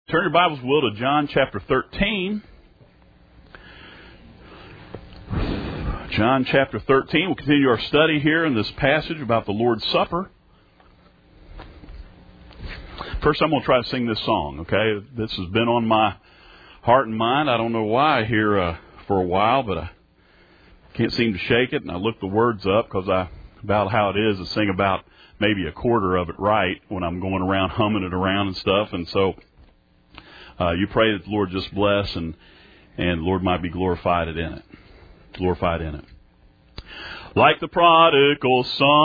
Turn your Bibles, will, to John chapter 13. John chapter 13. We'll continue our study here in this passage about the Lord's Supper. First, I'm going to try to sing this song, okay? This has been on my heart and mind. I don't know why here for a while, but I can't seem to shake it. And I looked the words up because about how it is to sing about maybe a quarter of it right when I'm going around humming it around and stuff. And so you pray that the Lord just bless and the Lord might be glorified in it. Glorified in it. Like the prodigal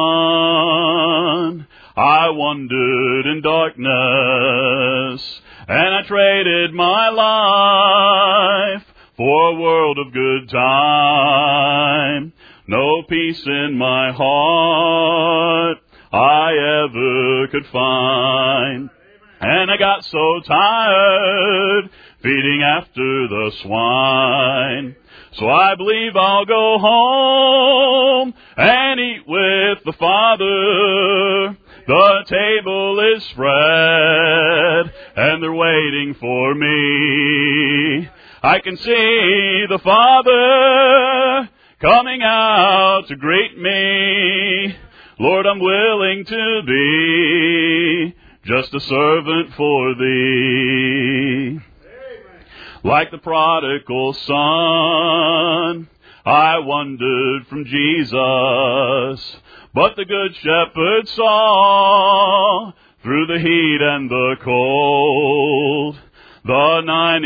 son, I wandered in darkness, and I traded my life for a world of good time. No peace in my heart I ever could find. And I got so tired feeding after the swine. So I believe I'll go home and eat with the Father. The table is spread and they're waiting for me. I can see the Father coming out to greet me. Lord, I'm willing to be just a servant for Thee. Like the prodigal son, I wandered from Jesus, but the good shepherd saw through the heat and the cold. The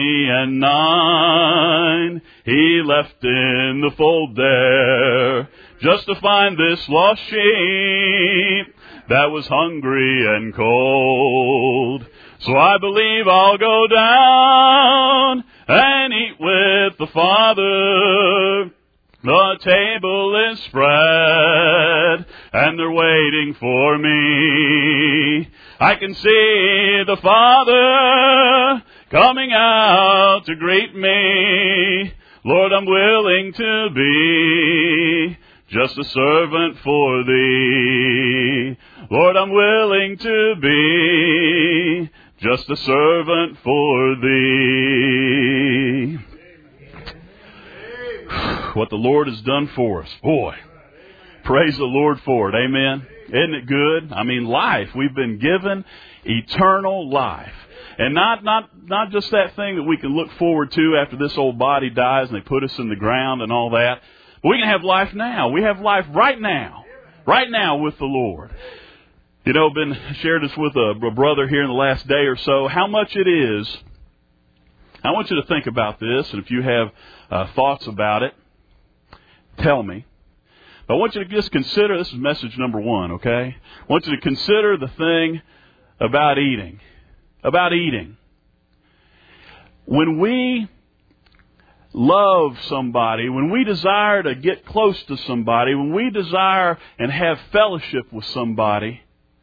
99 he left in the fold there, just to find this lost sheep that was hungry and cold. So I believe I'll go down and eat with the Father. The table is spread and they're waiting for me. I can see the Father coming out to greet me. Lord, I'm willing to be just a servant for Thee. Lord, I'm willing to be just a servant for Thee. What the Lord has done for us. Boy, praise the Lord for it. Amen. Isn't it good? I mean, life. We've been given eternal life. And not just that thing that we can look forward to after this old body dies and they put us in the ground and all that. But we can have life now. We have life right now. Right now with the Lord. You know, been shared this with a brother here in the last day or so, how much it is. I want you to think about this, and if you have thoughts about it, tell me. But I want you to just consider, this is message number 1, okay? I want you to consider the thing about eating. About eating. When we love somebody, when we desire to get close to somebody, when we desire and have fellowship with somebody,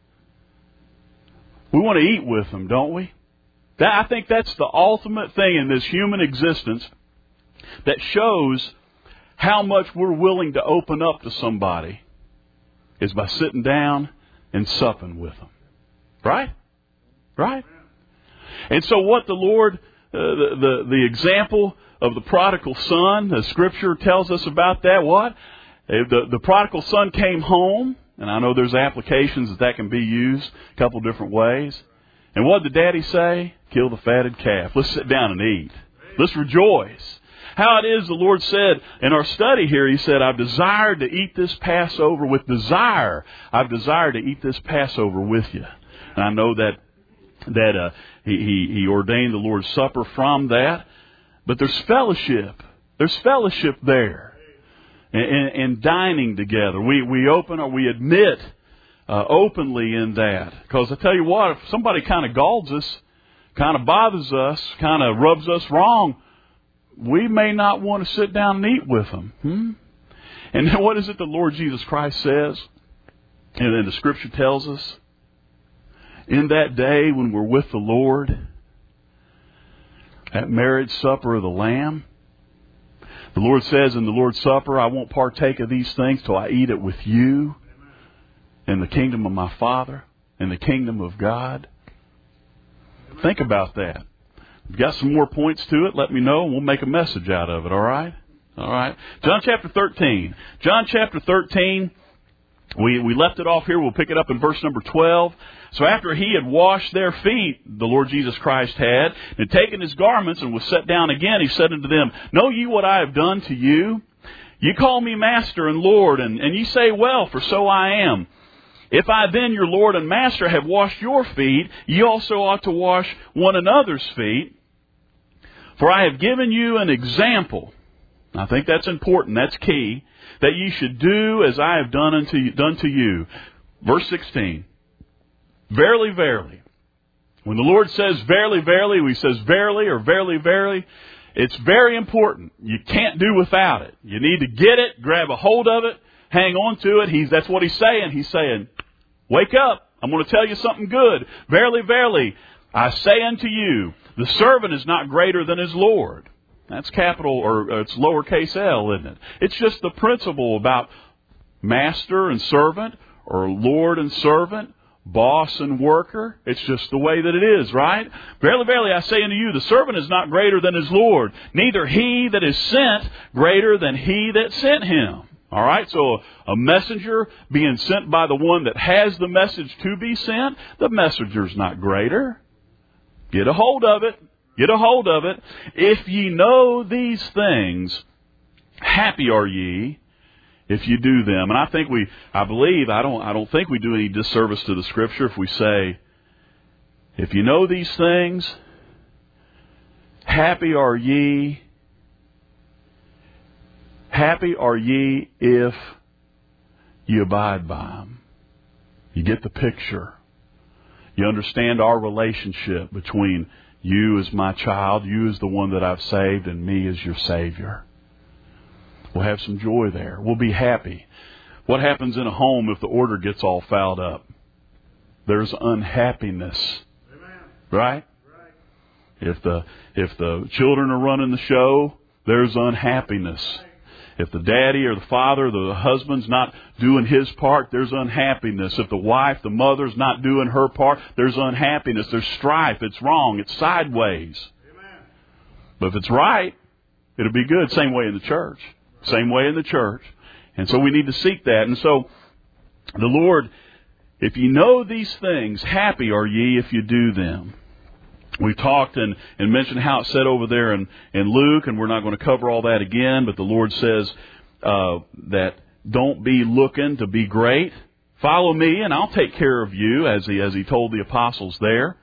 we want to eat with them, don't we? I think that's the ultimate thing in this human existence that shows how much we're willing to open up to somebody is by sitting down and supping with them. Right? Right? And so what the Lord, the example of the prodigal son, the Scripture tells us about that. What? The prodigal son came home, and I know there's applications that can be used a couple different ways. And what did Daddy say? Kill the fatted calf. Let's sit down and eat. Let's rejoice. How it is the Lord said in our study here, He said, I've desired to eat this Passover with desire. I've desired to eat this Passover with you. And I know that He ordained the Lord's Supper from that. But there's fellowship. There's fellowship there. And dining together. We admit openly in that. Because I tell you what, if somebody kind of galls us, kind of bothers us, kind of rubs us wrong, we may not want to sit down and eat with them. And then what is it the Lord Jesus Christ says? And then the Scripture tells us, in that day when we're with the Lord, at marriage supper of the Lamb, the Lord says in the Lord's Supper, I won't partake of these things till I eat it with you in the kingdom of my Father, in the kingdom of God. Think about that. If you've got some more points to it, let me know, and we'll make a message out of it, all right? All right. John chapter 13. John chapter 13, we left it off here. We'll pick it up in verse number 12. So after he had washed their feet, the Lord Jesus Christ had taken his garments and was set down again, he said unto them, Know ye what I have done to you? You call me Master and Lord, and ye say, Well, for so I am. If I then, your Lord and Master, have washed your feet, ye also ought to wash one another's feet. For I have given you an example. I think that's important, that's key, that ye should do as I have done to you. Verse 16. Verily, verily. When the Lord says verily, verily, he says verily or verily, verily. It's very important. You can't do without it. You need to get it, grab a hold of it, hang on to it. That's what he's saying. He's saying, wake up. I'm going to tell you something good. Verily, verily, I say unto you, the servant is not greater than his Lord. That's capital, or it's lowercase l, isn't it? It's just the principle about master and servant, or Lord and servant, boss and worker. It's just the way that it is, right? Verily, verily, I say unto you, the servant is not greater than his Lord, neither he that is sent greater than he that sent him. All right, so a messenger being sent by the one that has the message to be sent, the messenger's not greater. Get a hold of it. Get a hold of it. If ye know these things, happy are ye if you do them. And I don't think we do any disservice to the Scripture if we say, if you know these things, happy are ye if you abide by them. You get the picture. You understand our relationship between you as my child, you as the one that I've saved, and me as your Savior. We'll have some joy there. We'll be happy. What happens in a home if the order gets all fouled up? There's unhappiness. Amen. Right? If the children are running the show, there's unhappiness. If the daddy or the father, the husband's not doing his part, there's unhappiness. If the wife, the mother's not doing her part, there's unhappiness. There's strife. It's wrong. It's sideways. Amen. But if it's right, it'll be good. Same way in the church. Same way in the church. And so we need to seek that. And so the Lord, if you know these things, happy are ye if you do them. We talked and mentioned how it's said over there in Luke, and we're not going to cover all that again, but the Lord says that don't be looking to be great. Follow me, and I'll take care of you, as he told the apostles there.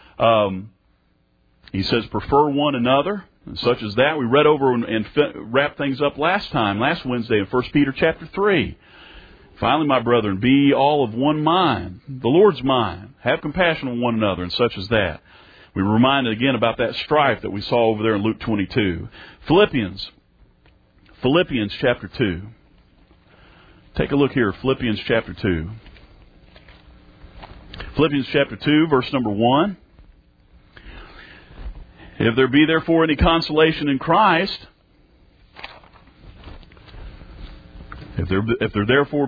He says, prefer one another, and such as that. We read over and wrapped things up last Wednesday in 1 Peter chapter 3. Finally, my brethren, be all of one mind, the Lord's mind. Have compassion on one another, and such as that. We were reminded again about that strife that we saw over there in Luke 22. Philippians chapter 2. Take a look here, Philippians chapter 2. Philippians chapter 2, verse number 1. If there be therefore any consolation in Christ, if there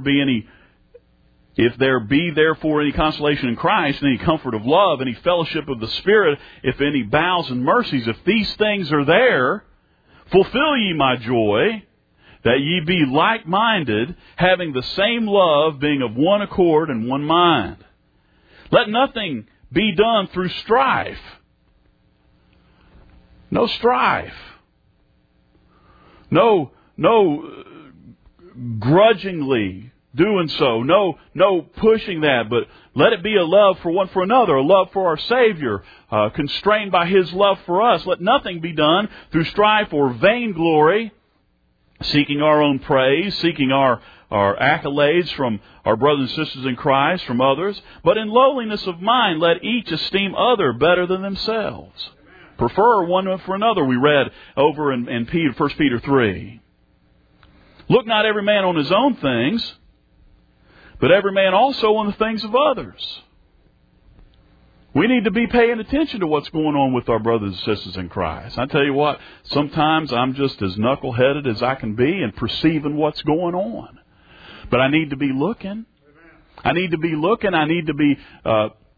be therefore any consolation in Christ, any comfort of love, any fellowship of the Spirit, if any bowels and mercies, if these things are there, fulfill ye my joy, that ye be like-minded, having the same love, being of one accord and one mind. Let nothing be done through strife. No strife. No grudgingly doing so. No pushing that, but let it be a love for one for another, a love for our Savior, constrained by His love for us. Let nothing be done through strife or vainglory, seeking our own praise, seeking our accolades from our brothers and sisters in Christ, from others, but in lowliness of mind, let each esteem other better than themselves. Prefer one for another, we read over in 1 Peter 3. Look not every man on his own things, but every man also on the things of others. We need to be paying attention to what's going on with our brothers and sisters in Christ. I tell you what, sometimes I'm just as knuckleheaded as I can be in perceiving what's going on. But I need to be looking. I need to be looking. I need to be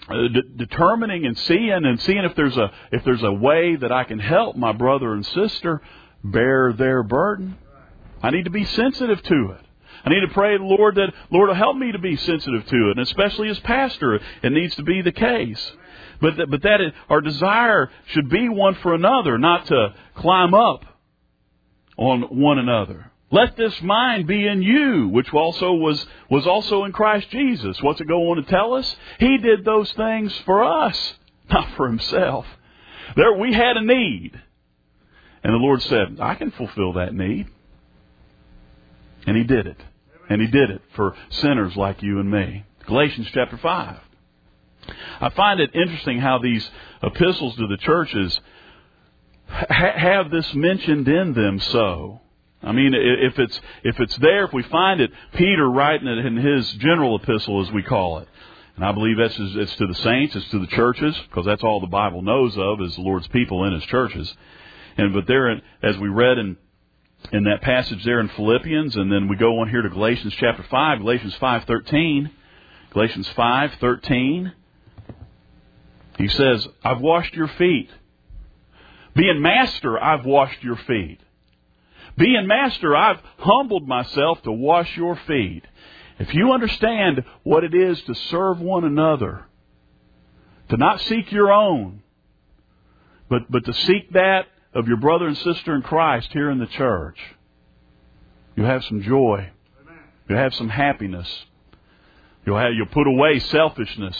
determining and seeing if there's a way that I can help my brother and sister bear their burden. I need to be sensitive to it. I need to pray to the Lord that, Lord, will help me to be sensitive to it. And especially as pastor, it needs to be the case. But our desire should be one for another, not to climb up on one another. Let this mind be in you, which also was also in Christ Jesus. What's it go on to tell us? He did those things for us, not for himself. We had a need. And the Lord said, I can fulfill that need. And he did it. And he did it for sinners like you and me. Galatians chapter 5. I find it interesting how these epistles to the churches have this mentioned in them so. I mean, if it's there, if we find it, Peter writing it in his general epistle, as we call it. And I believe it's to the saints, it's to the churches, because that's all the Bible knows of is the Lord's people in his churches. But there, as we read in that passage there in Philippians, and then we go on here to Galatians chapter 5, Galatians 5:13. Galatians 5:13. He says, I've washed your feet. Being master, I've washed your feet. Being master, I've humbled myself to wash your feet. If you understand what it is to serve one another, to not seek your own, but to seek that of your brother and sister in Christ here in the church, you'll have some joy. You'll have some happiness. You'll put away selfishness.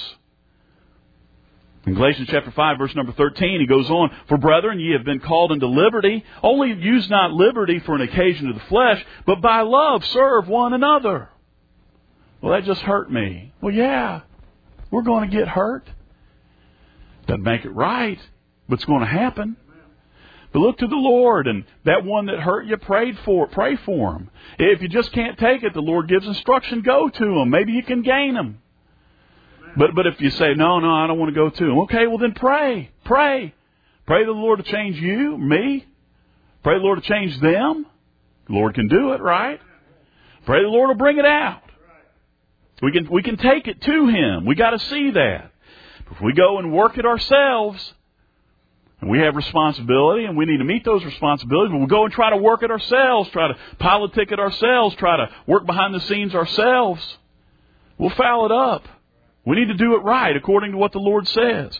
In Galatians chapter 5, verse number 13, he goes on, For brethren, ye have been called into liberty. Only use not liberty for an occasion of the flesh, but by love serve one another. Well, that just hurt me. Well, yeah, we're going to get hurt. Doesn't make it right, but it's going to happen. But look to the Lord, and that one that hurt you, pray for him. If you just can't take it, the Lord gives instruction, go to him. Maybe you can gain him. But if you say, no, I don't want to go to him. Okay, well then pray. Pray the Lord to change you, me. Pray the Lord to change them. The Lord can do it, right? Pray the Lord will bring it out. We can take it to him. We got to see that. If we go and work it ourselves, and we have responsibility, and we need to meet those responsibilities, but we'll go and try to work it ourselves, try to politic it ourselves, try to work behind the scenes ourselves, we'll foul it up. We need to do it right according to what the Lord says.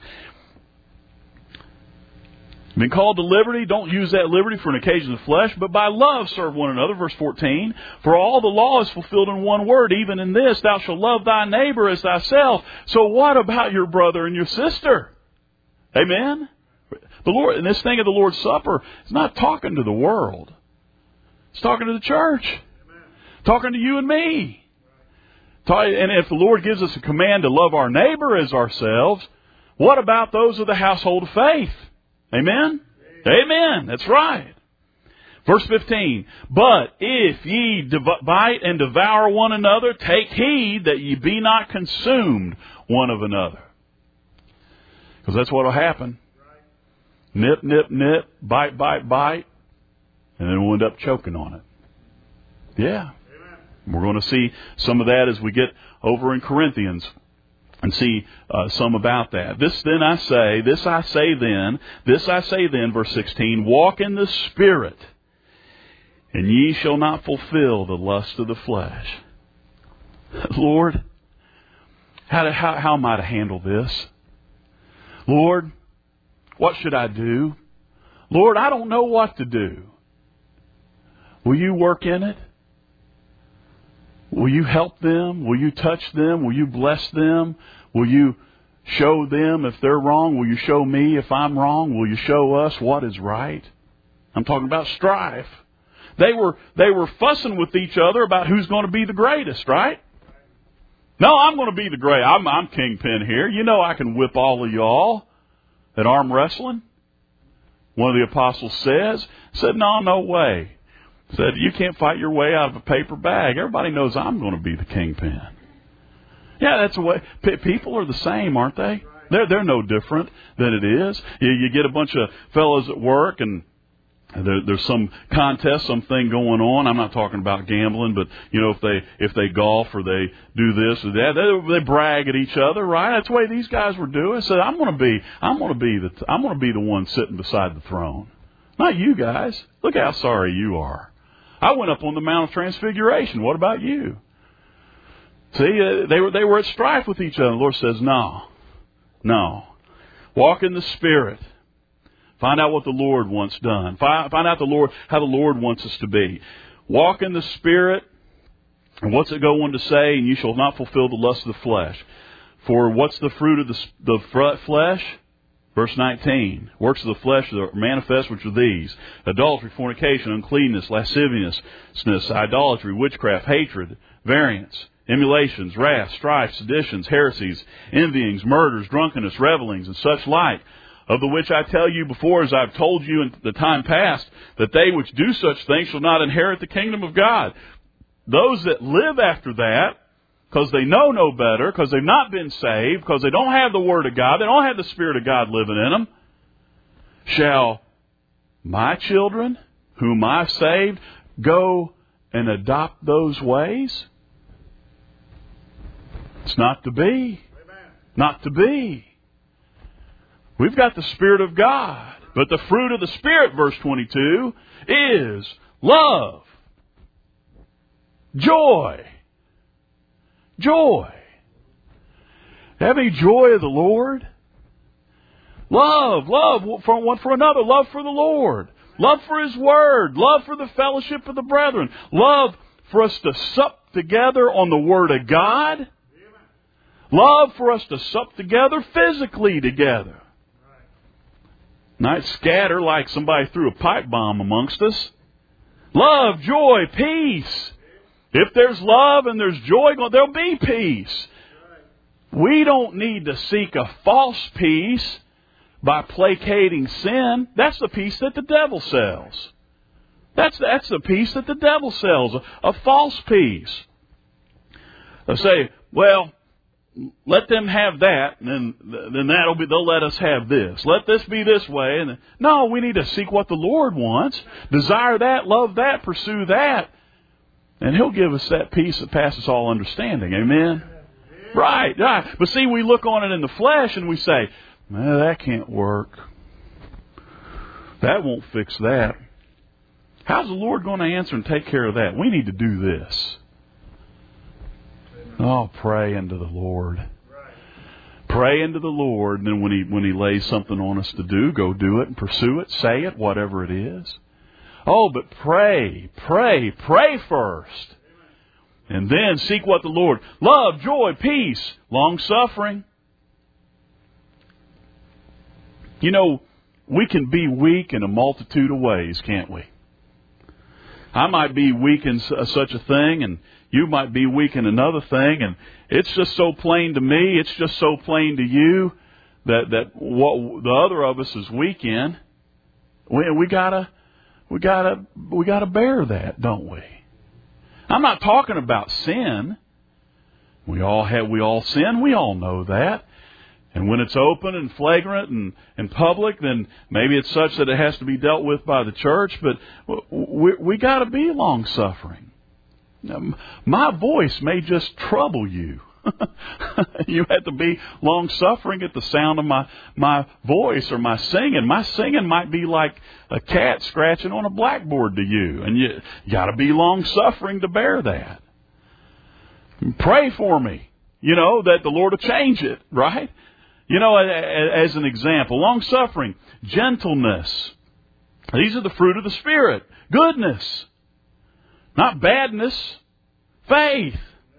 Been called to liberty, don't use that liberty for an occasion of the flesh, but by love serve one another. Verse 14, For all the law is fulfilled in one word, even in this, thou shalt love thy neighbor as thyself. So what about your brother and your sister? Amen? The Lord, and this thing of the Lord's Supper is not talking to the world. It's talking to the church. Amen. Talking to you and me. And if the Lord gives us a command to love our neighbor as ourselves, what about those of the household of faith? Amen? Amen. That's right. Verse 15, But if ye bite and devour one another, take heed that ye be not consumed one of another. Because that's what will happen. Nip, nip, nip, bite, bite, bite, and then we'll end up choking on it. Yeah. We're going to see some of that as we get over in Corinthians and see some about that. This I say then, verse 16, Walk in the Spirit, and ye shall not fulfill the lust of the flesh. Lord, how am I to handle this? Lord, what should I do? Lord, I don't know what to do. Will you work in it? Will you help them? Will you touch them? Will you bless them? Will you show them if they're wrong? Will you show me if I'm wrong? Will you show us what is right? I'm talking about strife. They were fussing with each other about who's going to be the greatest, right? No, I'm going to be the great. I'm kingpin here. You know I can whip all of y'all at arm wrestling. One of the apostles said, no way. Said, you can't fight your way out of a paper bag. Everybody knows I'm going to be the kingpin. Yeah, that's the way. People are the same, aren't they? They're no different than it is. You get a bunch of fellows at work and there's some contest, something going on. I'm not talking about gambling, but if they golf or they do this or that, they brag at each other, right? That's the way these guys were doing. So I'm going to be the one sitting beside the throne, not you guys. Look how sorry you are. I went up on the Mount of Transfiguration. What about you? See, they were at strife with each other. The Lord says, no, walk in the Spirit. Find out what the Lord wants done. Find out how the Lord wants us to be. Walk in the Spirit. And what's it go on to say? And you shall not fulfill the lust of the flesh. For what's the fruit of the flesh? Verse 19. Works of the flesh are manifest, which are these: adultery, fornication, uncleanness, lasciviousness, idolatry, witchcraft, hatred, variance, emulations, wrath, strife, seditions, heresies, envyings, murders, drunkenness, revellings, and such like, of the which I tell you before, as I've told you in the time past, that they which do such things shall not inherit the kingdom of God. Those that live after that, because they know no better, because they've not been saved, because they don't have the Word of God, they don't have the Spirit of God living in them, shall my children, whom I've saved, go and adopt those ways? It's not to be. Not to be. We've got the Spirit of God. But the fruit of the Spirit, verse 22, is love, joy. Joy. Have any joy of the Lord? Love for one for another. Love for the Lord. Love for His Word. Love for the fellowship of the brethren. Love for us to sup together on the Word of God. Love for us to sup together physically together. Not scatter like somebody threw a pipe bomb amongst us. Love, joy, peace. If there's love and there's joy, there'll be peace. We don't need to seek a false peace by placating sin. That's the peace that the devil sells. That's the peace that the devil sells, a false peace. They'll say, well, let them have that, and then they'll let us have this. Let this be this way. And no, we need to seek what the Lord wants. Desire that, love that, pursue that. And He'll give us that peace that passes all understanding. Amen? Right. But see, we look on it in the flesh and we say, man, that can't work. That won't fix that. How's the Lord going to answer and take care of that? We need to do this. Oh, pray into the Lord. Pray into the Lord, and then when He lays something on us to do, go do it and pursue it, say it, whatever it is. Oh, but pray first. And then seek what the Lord. Love, joy, peace, long-suffering. We can be weak in a multitude of ways, can't we? I might be weak in such a thing, and you might be weak in another thing, and it's just so plain to me, it's just so plain to you that what the other of us is weak in. We gotta bear that, don't we? I'm not talking about sin. We all sin. We all know that. And when it's open and flagrant and public, then maybe it's such that it has to be dealt with by the church. But we got to be long-suffering. My voice may just trouble you. You have to be long-suffering at the sound of my voice or my singing. My singing might be like a cat scratching on a blackboard to you. And you got to be long-suffering to bear that. Pray for me, that the Lord will change it, right? As an example, long-suffering, gentleness. These are the fruit of the Spirit. Goodness, not badness. Faith.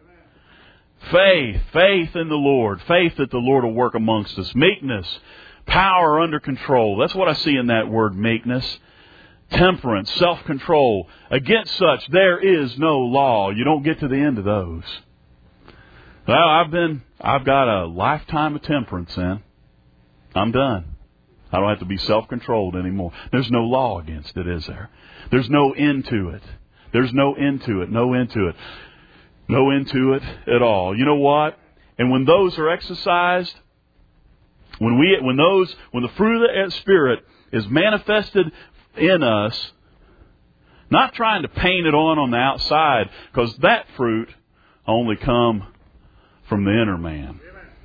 Faith in the Lord. Faith that the Lord will work amongst us. Meekness, power under control. That's what I see in that word, meekness. Temperance, self-control. Against such there is no law. You don't get to the end of those. Well, I've got a lifetime of temperance in. I'm done. I don't have to be self-controlled anymore. There's no law against it, is there? There's no end to it. There's no end to it. No end to it. No end to it at all. You know what? And when those are exercised, when the fruit of the Spirit is manifested in us, not trying to paint it on the outside, because that fruit only come from the inner man.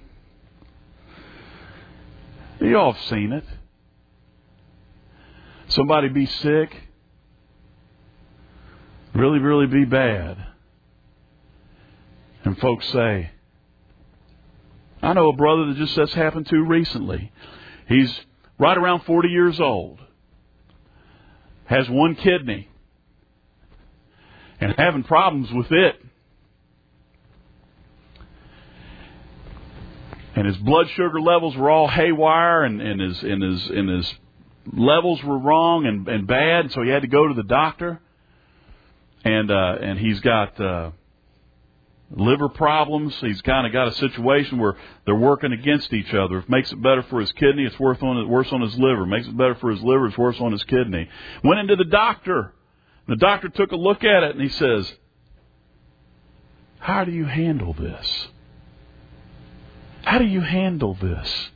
You all have seen it. Somebody be sick, really, really be bad. And folks say, I know a brother that just that's happened to recently. He's right around 40 years old, has one kidney, and having problems with it. And his blood sugar levels were all haywire, and his levels were wrong and bad, so he had to go to the doctor. And he's got liver problems. He's kind of got a situation where they're working against each other. If it makes it better for his kidney, it's worse on his liver. Makes it better for his liver, it's worse on his kidney. Went into the doctor. The doctor took a look at it and he says, how do you handle this? How do you handle this?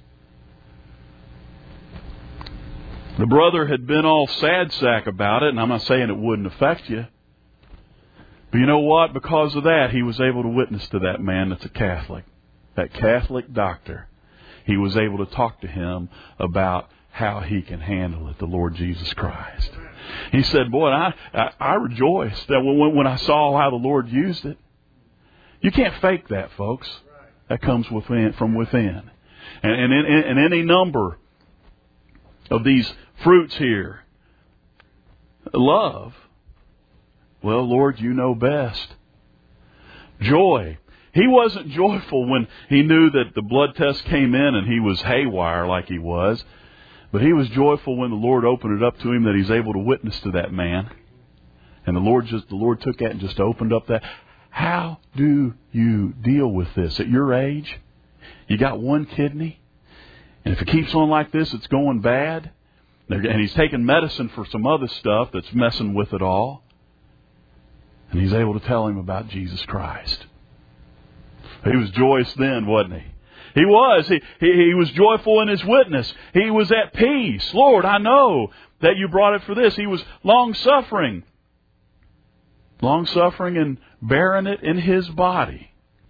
The brother had been all sad sack about it, and I'm not saying it wouldn't affect you. But you know what? Because of that, he was able to witness to that man that's a Catholic, that Catholic doctor. He was able to talk to him about how he can handle it, the Lord Jesus Christ. He said, boy, I rejoiced that when I saw how the Lord used it. You can't fake that, folks. That comes from within. And any number of these fruits here. Love. Well, Lord, you know best. Joy. He wasn't joyful when he knew that the blood test came in and he was haywire like he was. But he was joyful when the Lord opened it up to him that he's able to witness to that man. And the Lord took that and just opened up that. How do you deal with this at your age? You got one kidney, and if it keeps on like this, it's going bad. And he's taking medicine for some other stuff that's messing with it all. And he's able to tell him about Jesus Christ. He was joyous then, wasn't he? He was. He was joyful in his witness. He was at peace. Lord, I know that you brought it for this. He was long-suffering. Long-suffering and bearing it in his body.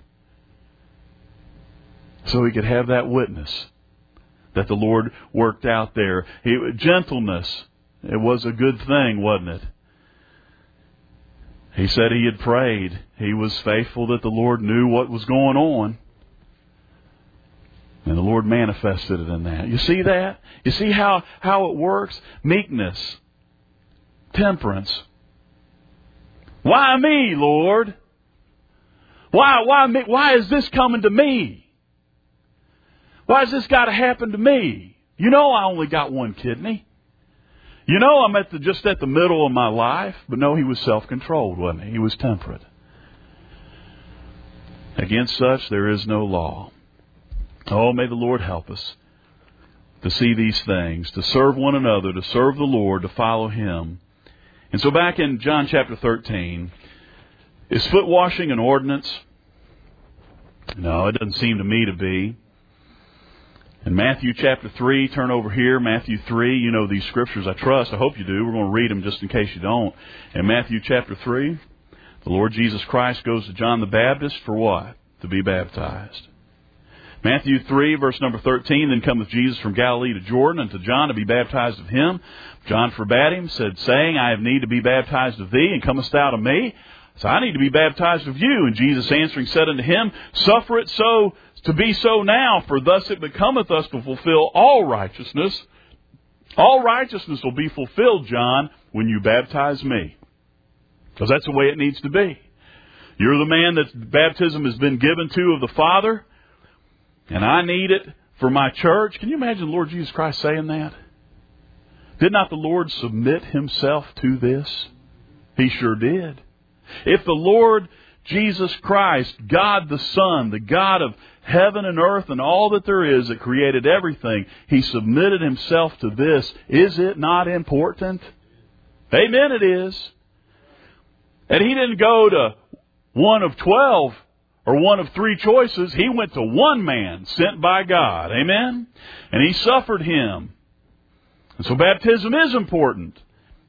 So he could have that witness that the Lord worked out there. Gentleness. It was a good thing, wasn't it? He said he had prayed. He was faithful that the Lord knew what was going on. And the Lord manifested it in that. You see that? You see how it works? Meekness. Temperance. Why me, Lord? Why me? Why is this coming to me? Why has this got to happen to me? You know I only got one kidney. You know I'm just at the middle of my life. But no, he was self-controlled, wasn't he? He was temperate. Against such there is no law. Oh, may the Lord help us to see these things, to serve one another, to serve the Lord, to follow Him. And so back in John chapter 13, is foot washing an ordinance? No, it doesn't seem to me to be. In Matthew chapter 3, turn over here, Matthew 3, you know these scriptures, I trust. I hope you do. We're going to read them just in case you don't. In Matthew chapter 3, the Lord Jesus Christ goes to John the Baptist for what? To be baptized. Matthew 3, verse number 13, then cometh Jesus from Galilee to Jordan unto John to be baptized of him. John forbade him, said, saying, I have need to be baptized of thee, and comest thou to me? So I need to be baptized of you. And Jesus answering said unto him, suffer it so to be so now, for thus it becometh us to fulfill all righteousness. All righteousness will be fulfilled, John, when you baptize me. Because that's the way it needs to be. You're the man that baptism has been given to of the Father, and I need it for my church. Can you imagine the Lord Jesus Christ saying that? Did not the Lord submit Himself to this? He sure did. If the Lord Jesus Christ, God the Son, the God of heaven and earth and all that there is that created everything, He submitted Himself to this, is it not important? Amen, it is. And He didn't go to one of 12 or one of 3 choices. He went to one man sent by God. Amen? And He suffered Him. And so baptism is important.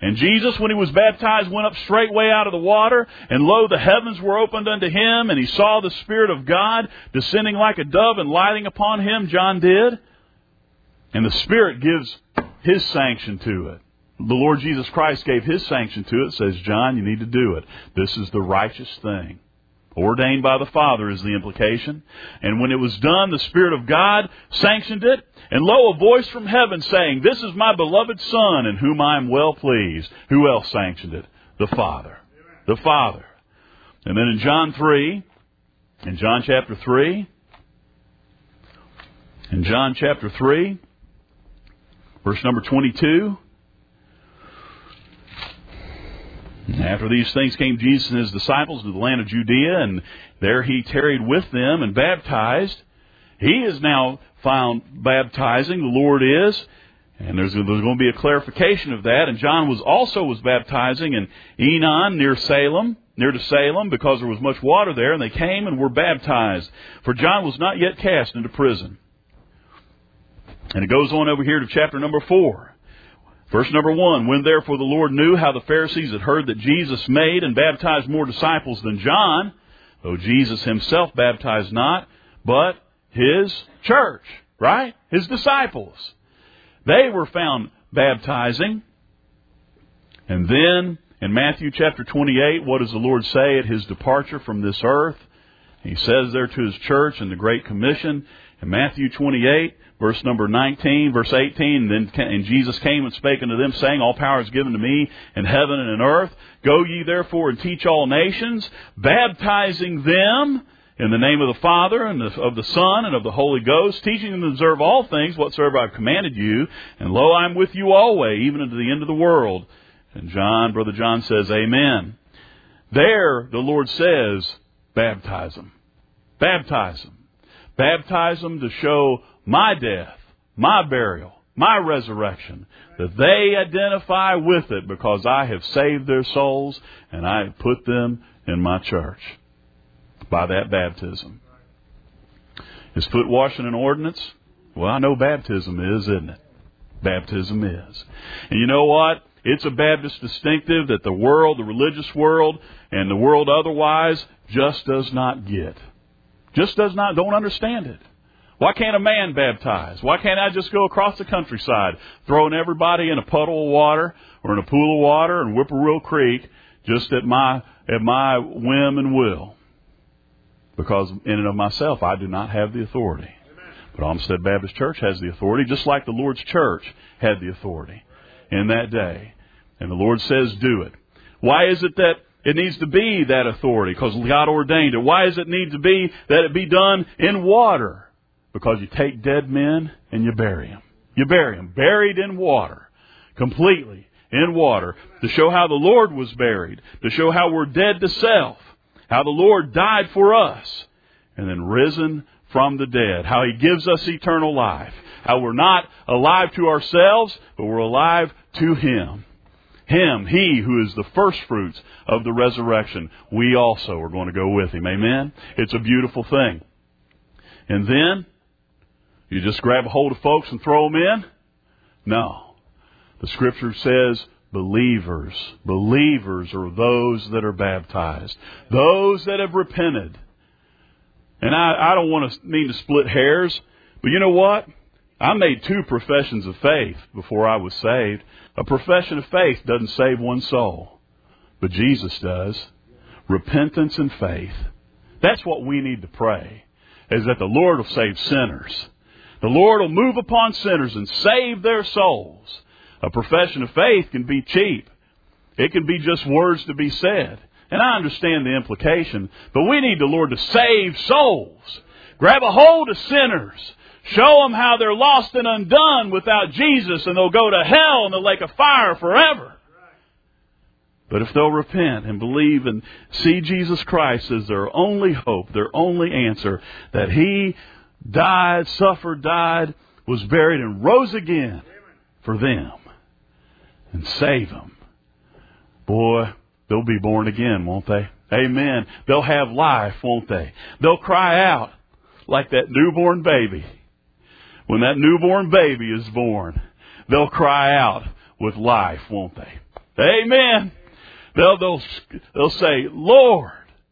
And Jesus, when he was baptized, went up straightway out of the water, and lo, the heavens were opened unto him, and he saw the Spirit of God descending like a dove and lighting upon him, John did. And the Spirit gives his sanction to it. The Lord Jesus Christ gave his sanction to it, says, John, you need to do it. This is the righteous thing. Ordained by the Father is the implication. And when it was done, the Spirit of God sanctioned it. And lo, a voice from heaven saying, this is my beloved Son, in whom I am well pleased. Who else sanctioned it? The Father. The Father. And then in John chapter 3, verse number 22, after these things came Jesus and his disciples to the land of Judea, and there he tarried with them and baptized. He is now found baptizing, the Lord is, and there's going to be a clarification of that. And John was baptizing in Enon near to Salem, because there was much water there, and they came and were baptized. For John was not yet cast into prison. And it goes on over here to chapter number 4. Verse number 1, when therefore the Lord knew how the Pharisees had heard that Jesus made and baptized more disciples than John, though Jesus himself baptized not, but his church, right? His disciples. They were found baptizing. And then in Matthew chapter 28, what does the Lord say at his departure from this earth? He says there to his church in the Great Commission, in Matthew 28, verse number 19, verse 18, and Jesus came and spake unto them, saying, all power is given to me in heaven and in earth. Go ye therefore and teach all nations, baptizing them in the name of the Father and of the Son and of the Holy Ghost, teaching them to observe all things whatsoever I have commanded you. And lo, I am with you always, even unto the end of the world. And Brother John says, amen. There, the Lord says, baptize them. Baptize them. Baptize them to show my death, my burial, my resurrection, that they identify with it because I have saved their souls and I have put them in my church by that baptism. Is foot washing an ordinance? Well, I know baptism is, isn't it? Baptism is. And you know what? It's a Baptist distinctive that the world, the religious world, and the world otherwise just does not get. Don't understand it. Why can't a man baptize? Why can't I just go across the countryside, throwing everybody in a puddle of water or in a pool of water in Whippoorwill Creek just at my whim and will? Because in and of myself, I do not have the authority. But Olmsted Baptist Church has the authority, just like the Lord's church had the authority in that day. And the Lord says, do it. Why is it that it needs to be that authority? Because God ordained it. Why does it need to be that it be done in water? Because you take dead men and you bury them. You bury them, buried in water, completely in water, to show how the Lord was buried, to show how we're dead to self, how the Lord died for us, and then risen from the dead, how He gives us eternal life, how we're not alive to ourselves, but we're alive to Him. Him, He who is the first fruits of the resurrection, we also are going to go with Him. Amen? It's a beautiful thing. And then, you just grab a hold of folks and throw them in? No. The Scripture says believers. Believers are those that are baptized. Those that have repented. And I don't mean to split hairs, but you know what? I made 2 professions of faith before I was saved. A profession of faith doesn't save one soul, but Jesus does. Repentance and faith. That's what we need to pray, is that the Lord will save sinners. The Lord will move upon sinners and save their souls. A profession of faith can be cheap. It can be just words to be said. And I understand the implication, but we need the Lord to save souls. Grab a hold of sinners. Show them how they're lost and undone without Jesus, and they'll go to hell in the lake of fire forever. But if they'll repent and believe and see Jesus Christ as their only hope, their only answer, that He died, suffered, died, was buried, and rose again for them, and save them, boy, they'll be born again, won't they? Amen. They'll have life, won't they? They'll cry out like that newborn baby. When that newborn baby is born, they'll cry out with life, won't they? Amen. They'll say, Lord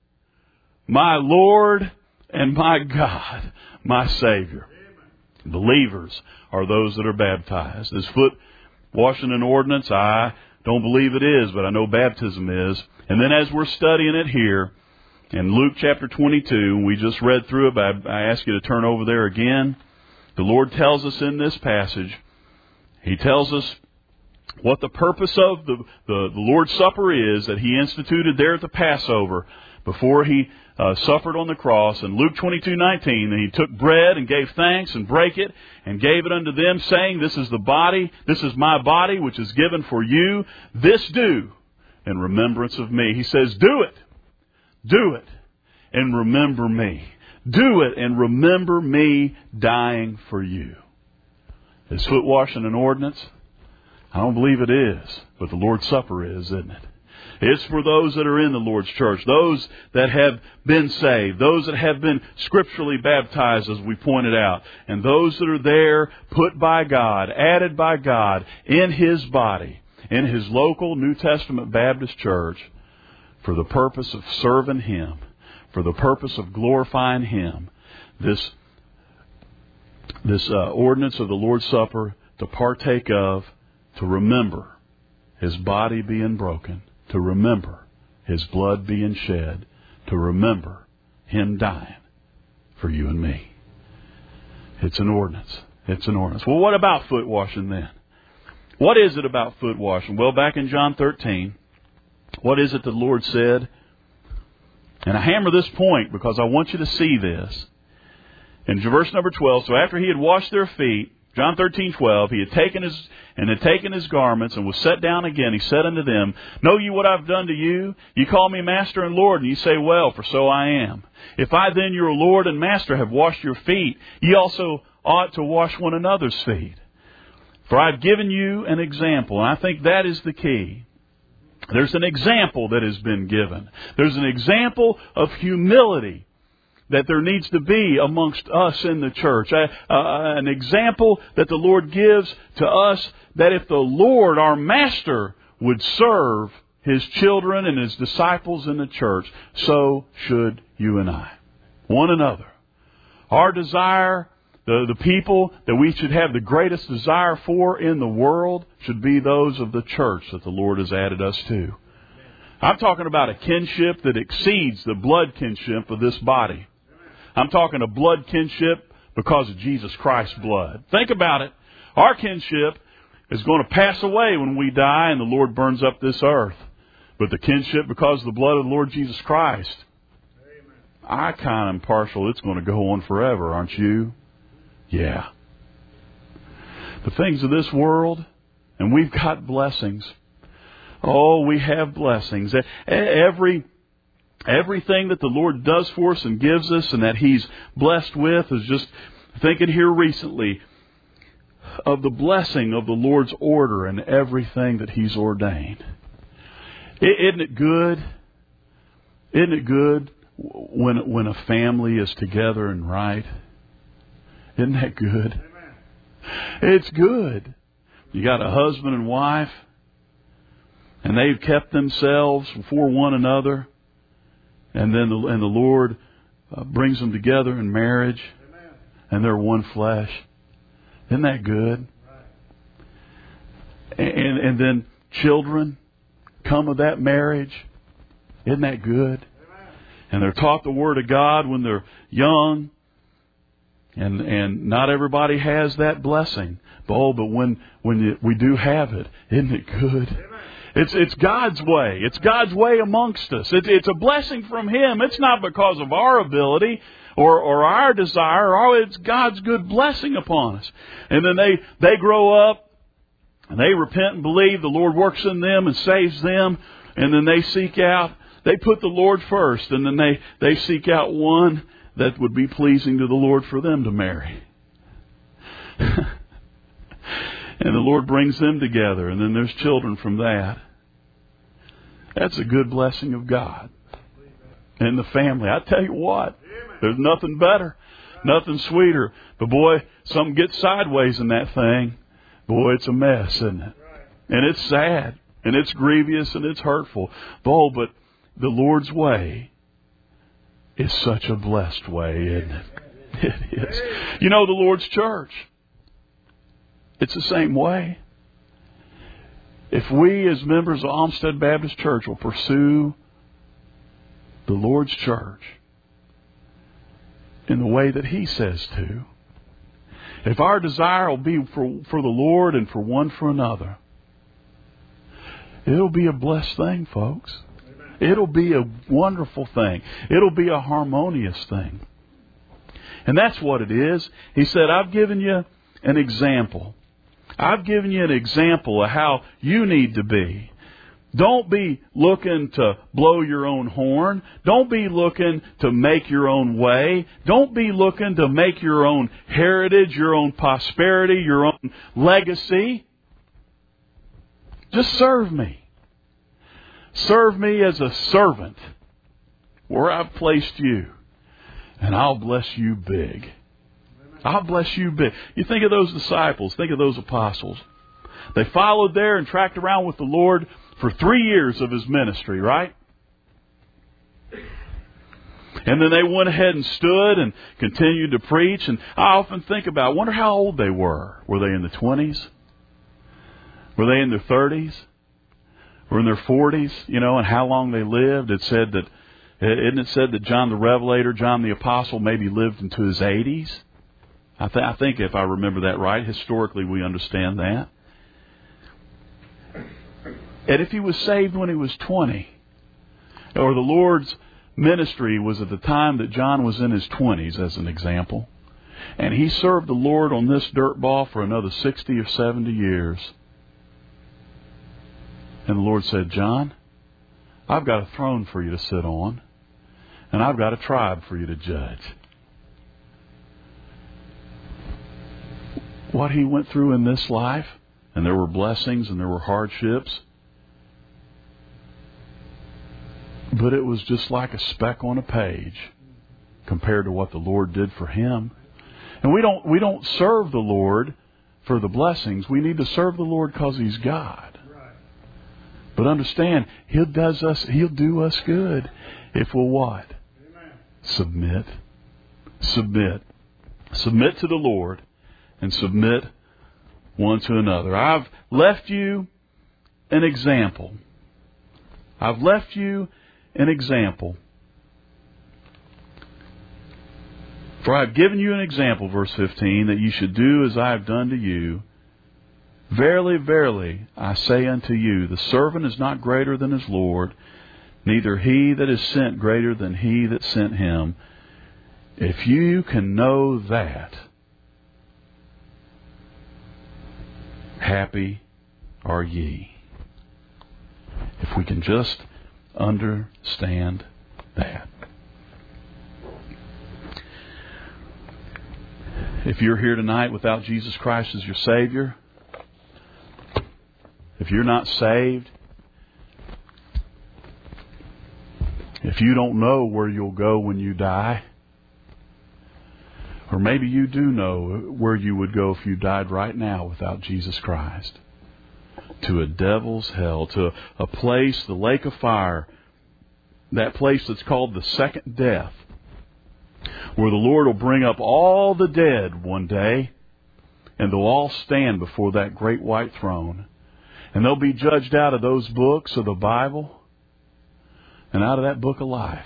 and my God, my Savior. Believers are those that are baptized. Is foot washing an ordinance? I don't believe it is, but I know baptism is. And then as we're studying it here, in Luke chapter 22, we just read through it, but I ask you to turn over there again. The Lord tells us in this passage, He tells us what the purpose of the Lord's Supper is that He instituted there at the Passover before He suffered on the cross. In Luke 22:19, and He took bread and gave thanks and brake it and gave it unto them, saying, this is my body, which is given for you. This do in remembrance of me. He says, do it and remember me. Do it and remember me dying for you. Is foot washing an ordinance? I don't believe it is, but the Lord's Supper is, isn't it? It's for those that are in the Lord's church, those that have been saved, those that have been scripturally baptized, as we pointed out, and those that are there put by God, added by God in His body, in His local New Testament Baptist church, for the purpose of serving Him, for the purpose of glorifying Him. This ordinance of the Lord's Supper to partake of, to remember His body being broken, to remember His blood being shed, to remember Him dying for you and me. It's an ordinance. It's an ordinance. Well, what about foot washing then? What is it about foot washing? Well, back in John 13, what is it the Lord said? And I hammer this point because I want you to see this. In verse number 12, so after He had washed their feet, John 13:12, He had taken His garments and was set down again. He said unto them, know you what I've done to you? You call me Master and Lord, and ye say, well, for so I am. If I then, your Lord and Master, have washed your feet, ye also ought to wash one another's feet. For I've given you an example, and I think that is the key. There's an example that has been given. There's an example of humility that there needs to be amongst us in the church. An example that the Lord gives to us, that if the Lord, our Master, would serve His children and His disciples in the church, so should you and I. One another. Our desire, the people that we should have the greatest desire for in the world, should be those of the church that the Lord has added us to. I'm talking about a kinship that exceeds the blood kinship of this body. I'm talking a blood kinship because of Jesus Christ's blood. Think about it. Our kinship is going to pass away when we die and the Lord burns up this earth. But the kinship because of the blood of the Lord Jesus Christ, I kind of am partial. It's going to go on forever, aren't you? Yeah. The things of this world, and we've got blessings. Oh, we have blessings. Everything that the Lord does for us and gives us and that He's blessed with, is just thinking here recently of the blessing of the Lord's order and everything that He's ordained. Isn't it good? Isn't it good when a family is together and right? Isn't that good? It's good. You got a husband and wife, and they've kept themselves for one another. And then the Lord brings them together in marriage. Amen. And they're one flesh. Isn't that good? Right. And then children come of that marriage. Isn't that good? Amen. And they're taught the Word of God when they're young. And not everybody has that blessing. But when we do have it, isn't it good? Amen. It's God's way. It's God's way amongst us. It's a blessing from Him. It's not because of our ability or our desire. It's God's good blessing upon us. And then they grow up and they repent and believe. The Lord works in them and saves them. And then they put the Lord first. And then they seek out one that would be pleasing to the Lord for them to marry. And the Lord brings them together, and then there's children from that. That's a good blessing of God. And the family, I tell you what, there's nothing better, nothing sweeter. But boy, something gets sideways in that thing. Boy, it's a mess, isn't it? And it's sad. and it's grievous and it's hurtful. Oh, but the Lord's way is such a blessed way, isn't it? It is. You know, the Lord's church, it's the same way. If we as members of Olmsted Baptist Church will pursue the Lord's church in the way that He says to, if our desire will be for the Lord and for one for another, it'll be a blessed thing, folks. It'll be a wonderful thing. It'll be a harmonious thing. And that's what it is. He said, I've given you an example. I've given you an example of how you need to be. Don't be looking to blow your own horn. Don't be looking to make your own way. Don't be looking to make your own heritage, your own prosperity, your own legacy. Just serve me. Serve me as a servant where I've placed you. And I'll bless you big. I'll bless you big. You think of those disciples. Think of those apostles. They followed there and tracked around with the Lord for 3 years of His ministry, right? And then they went ahead and stood and continued to preach. And I often think about, I wonder how old they were. Were they in the 20s? Were they in their 30s? Were in their 40s? You know, and how long they lived? Isn't it said that John the Revelator, John the Apostle, maybe lived into his 80s? I think if I remember that right, historically we understand that. And if he was saved when he was 20, or the Lord's ministry was at the time that John was in his 20s, as an example, and he served the Lord on this dirt ball for another 60 or 70 years, and the Lord said, John, I've got a throne for you to sit on, and I've got a tribe for you to judge. What he went through in this life, and there were blessings and there were hardships, but it was just like a speck on a page compared to what the Lord did for him. And we don't serve the Lord for the blessings. We need to serve the Lord because He's God. But understand, He'll do us good if we'll what? Submit. Submit. Submit to the Lord and submit one to another. I've left you an example. I've left you an example. For I have given you an example, verse 15, that you should do as I have done to you. Verily, verily, I say unto you, the servant is not greater than his Lord, neither he that is sent greater than he that sent him. If you can know that, happy are ye. If we can just understand that. If you're here tonight without Jesus Christ as your Savior, if you're not saved, if you don't know where you'll go when you die, or maybe you do know where you would go if you died right now without Jesus Christ, to a devil's hell, to a place, the lake of fire, that place that's called the second death, where the Lord will bring up all the dead one day, and they'll all stand before that great white throne. And they'll be judged out of those books of the Bible and out of that book of life.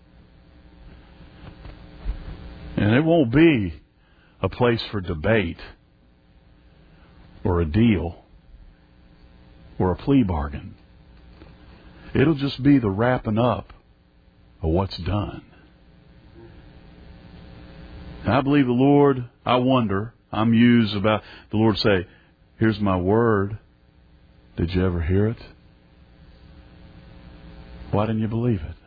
And it won't be a place for debate or a deal or a plea bargain. It'll just be the wrapping up of what's done. And I believe the Lord, I'm used about the Lord say, here's my word. Did you ever hear it? Why didn't you believe it?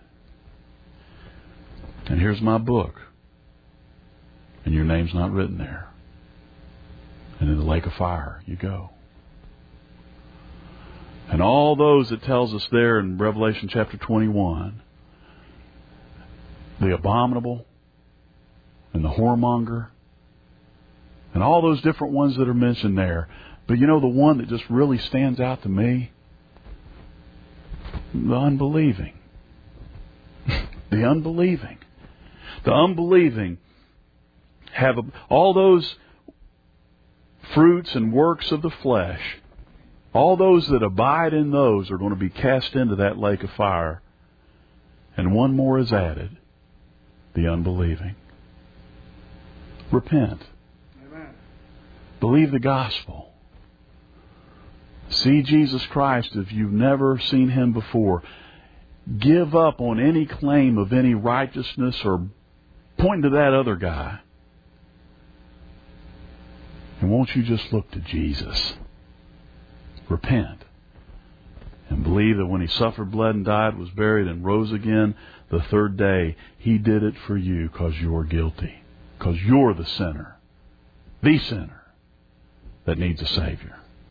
And here's my book. And your name's not written there. And in the lake of fire you go. And all those it tells us there in Revelation chapter 21, the abominable and the whoremonger and all those different ones that are mentioned there. But you know the one that just really stands out to me? The unbelieving. The unbelieving. The unbelieving have all those fruits and works of the flesh. All those that abide in those are going to be cast into that lake of fire. And one more is added. The unbelieving. Repent. Amen. Believe the gospel. See Jesus Christ if you've never seen Him before. Give up on any claim of any righteousness or point to that other guy. And won't you just look to Jesus? Repent. And believe that when He suffered, bled, and died, was buried, and rose again the third day, He did it for you because you're guilty. Because you're the sinner that needs a Savior.